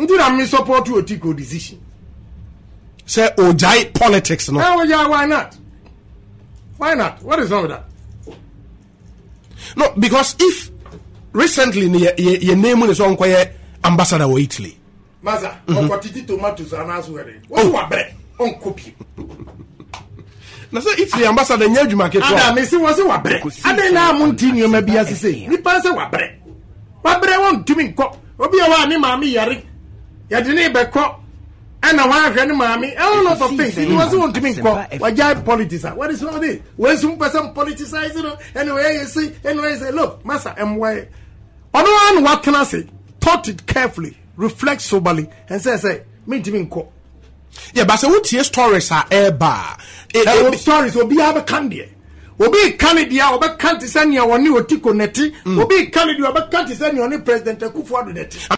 Until I support you Otiko decision. Say Ojai politics no. Why not? Why not? What is wrong with that? No, because if recently your name is on ambassador of Italy. Maza, tomatoes and answering. What bread on copy? Na say Italy ambassador nya dwuma keto. Ada me se was wa bread. Ada na Montino ma bia say. Ni pa say wa bread. Wa bread won tumi nko. Obi a wa ni maami yare. Ya de ne be ko. And I want to mommy, a lot of things. He was want to be called. Why politics? What is wrong with it? When some person politicizing, anyway, you see, anyway, say, look, Master MY. On one, what can I say? Thought it carefully, reflect soberly, and say, me to be called. Yeah, but so what your stories are air bar. Stories will be have a candy. Will be candy, or back can't send you on new Tico Netty, will be candy, or back can't send you on the president Kufuor Netty.